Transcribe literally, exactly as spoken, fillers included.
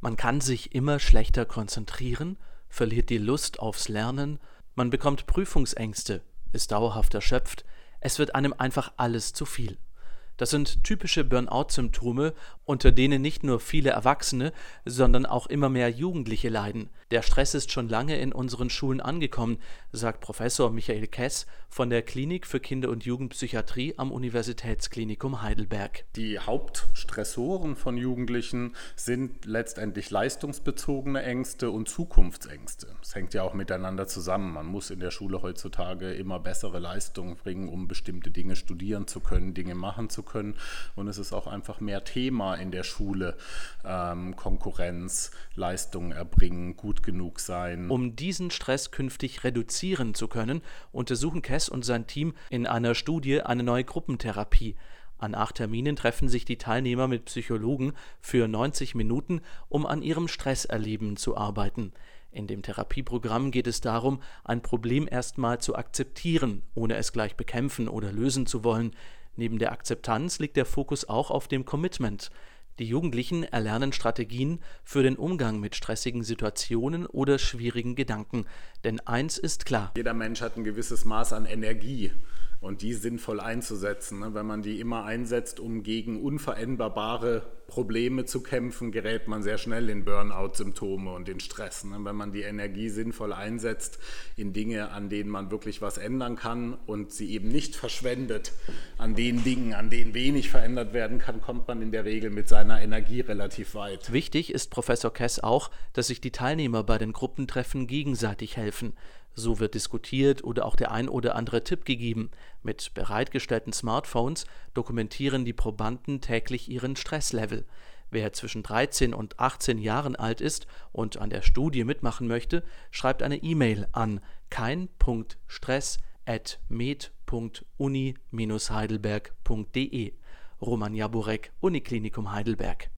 Man kann sich immer schlechter konzentrieren, verliert die Lust aufs Lernen, man bekommt Prüfungsängste, ist dauerhaft erschöpft, es wird einem einfach alles zu viel. Das sind typische Burnout-Symptome, unter denen nicht nur viele Erwachsene, sondern auch immer mehr Jugendliche leiden. Der Stress ist schon lange in unseren Schulen angekommen, sagt Professor Michael Kess von der Klinik für Kinder- und Jugendpsychiatrie am Universitätsklinikum Heidelberg. Die Hauptstressoren von Jugendlichen sind letztendlich leistungsbezogene Ängste und Zukunftsängste. Das hängt ja auch miteinander zusammen. Man muss in der Schule heutzutage immer bessere Leistungen bringen, um bestimmte Dinge studieren zu können, Dinge machen zu können. Und es ist auch einfach mehr Thema in der Schule. Ähm, Konkurrenz, Leistungen erbringen, gut genug sein. Um diesen Stress künftig reduzieren zu können, untersuchen Kess und sein Team in einer Studie eine neue Gruppentherapie. An acht Terminen treffen sich die Teilnehmer mit Psychologen für neunzig Minuten, um an ihrem Stresserleben zu arbeiten. In dem Therapieprogramm geht es darum, ein Problem erstmal zu akzeptieren, ohne es gleich bekämpfen oder lösen zu wollen. Neben der Akzeptanz liegt der Fokus auch auf dem Commitment. Die Jugendlichen erlernen Strategien für den Umgang mit stressigen Situationen oder schwierigen Gedanken. Denn eins ist klar: Jeder Mensch hat ein gewisses Maß an Energie und die sinnvoll einzusetzen. Wenn man die immer einsetzt, um gegen unveränderbare Probleme zu kämpfen, gerät man sehr schnell in Burnout-Symptome und in Stress. Wenn man die Energie sinnvoll einsetzt in Dinge, an denen man wirklich was ändern kann und sie eben nicht verschwendet an den Dingen, an denen wenig verändert werden kann, kommt man in der Regel mit seiner Energie relativ weit. Wichtig ist Professor Kess auch, dass sich die Teilnehmer bei den Gruppentreffen gegenseitig helfen. So wird diskutiert oder auch der ein oder andere Tipp gegeben. Mit bereitgestellten Smartphones dokumentieren die Probanden täglich ihren Stresslevel. Wer zwischen dreizehn und achtzehn Jahren alt ist und an der Studie mitmachen möchte, schreibt eine E-Mail an kein punkt stress at med punkt uni Bindestrich heidelberg punkt de. Roman Jaburek, Uniklinikum Heidelberg.